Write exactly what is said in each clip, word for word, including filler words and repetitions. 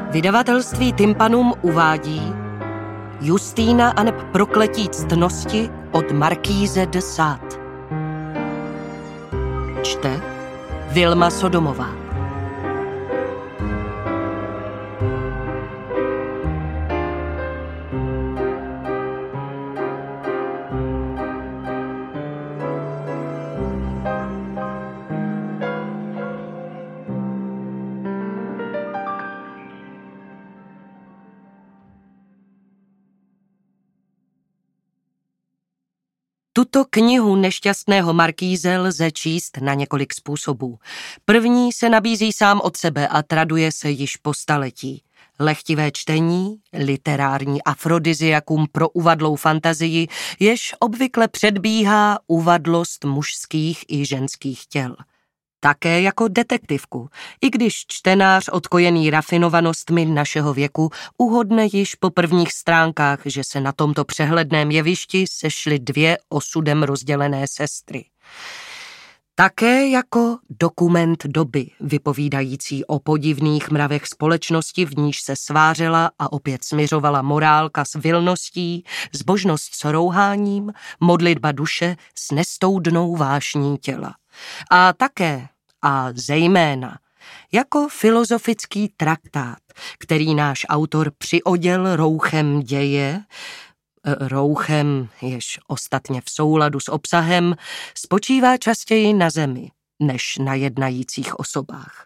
Vydavatelství Tympanum uvádí Justína aneb prokletí ctnosti od Markýze de Sade. Čte Vilma Sodomová. Tuto knihu nešťastného Markýze lze číst na několik způsobů. První se nabízí sám od sebe a traduje se již po staletí. Lehtivé čtení, literární afrodiziakum pro uvadlou fantazii, jež obvykle předbíhá uvadlost mužských i ženských těl. Také jako detektivku, i když čtenář odkojený rafinovanostmi našeho věku uhodne již po prvních stránkách, že se na tomto přehledném jevišti sešly dvě osudem rozdělené sestry. Také jako dokument doby, vypovídající o podivných mravech společnosti, v níž se svářela a opět smiřovala morálka s vilností, zbožnost s rouháním, modlitba duše s nestoudnou vášní těla. A také, a zejména, jako filozofický traktát, který náš autor přioděl rouchem děje, rouchem, jež ostatně v souladu s obsahem, spočívá častěji na zemi, než na jednajících osobách.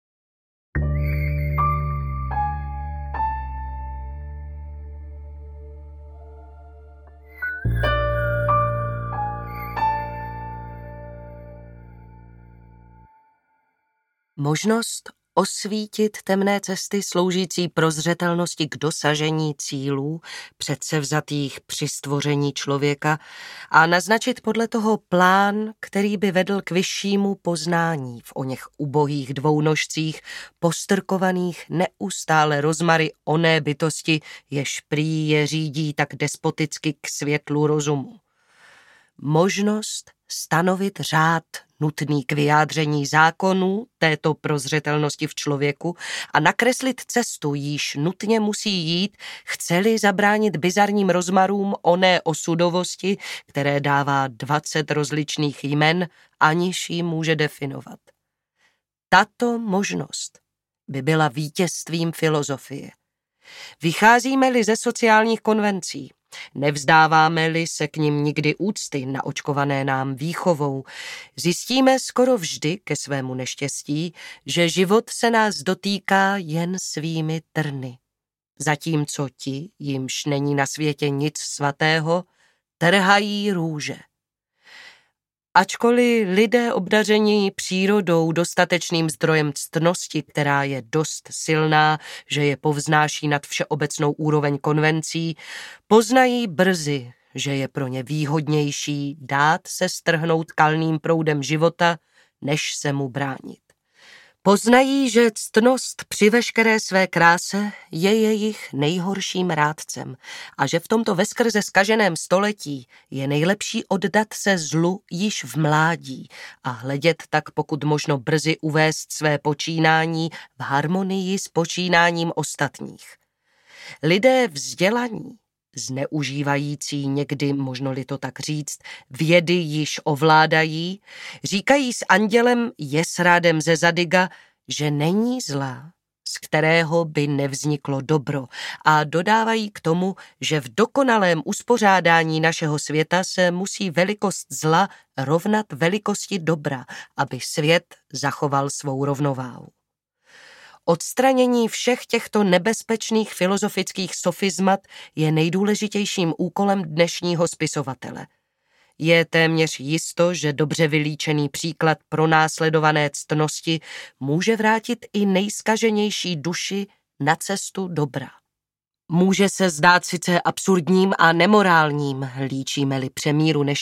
Možnost osvítit temné cesty sloužící prozřetelnosti k dosažení cílů předsevzatých při stvoření člověka a naznačit podle toho plán, který by vedl k vyššímu poznání v oněch ubohých dvounožcích, postrkovaných neustále rozmary oné bytosti, jež prý je řídí tak despoticky k světlu rozumu. Možnost stanovit řád nutný k vyjádření zákonů této prozřetelnosti v člověku a nakreslit cestu, jíž nutně musí jít, chce-li zabránit bizarním rozmarům oné osudovosti, které dává dvacet rozličných jmen, aniž ji může definovat. Tato možnost by byla vítězstvím filozofie. Vycházíme-li ze sociálních konvencí, nevzdáváme-li se k nim nikdy úcty naočkované nám výchovou, zjistíme skoro vždy ke svému neštěstí, že život se nás dotýká jen svými trny. Zatímco ti, jimž není na světě nic svatého, trhají růže. Ačkoliv lidé obdaření přírodou dostatečným zdrojem ctnosti, která je dost silná, že je povznáší nad všeobecnou úroveň konvencí, poznají brzy, že je pro ně výhodnější dát se strhnout kalným proudem života, než se mu bránit. Poznají, že ctnost při veškeré své kráse je jejich nejhorším rádcem a že v tomto veskrze zkaženém století je nejlepší oddat se zlu již v mládí a hledět tak pokud možno brzy uvést své počínání v harmonii s počínáním ostatních. Lidé vzdělaní, zneužívající někdy, možno-li to tak říct, vědy již ovládají, říkají s andělem Jesrádem ze Zadiga, že není zla, z kterého by nevzniklo dobro, a dodávají k tomu, že v dokonalém uspořádání našeho světa se musí velikost zla rovnat velikosti dobra, aby svět zachoval svou rovnováhu. Odstranění všech těchto nebezpečných filozofických sofizmat je nejdůležitějším úkolem dnešního spisovatele. Je téměř jisto, že dobře vylíčený příklad pronásledované ctnosti může vrátit i nejskaženější duši na cestu dobra. Může se zdát sice absurdním a nemorálním, líčíme-li přemíru neštěstí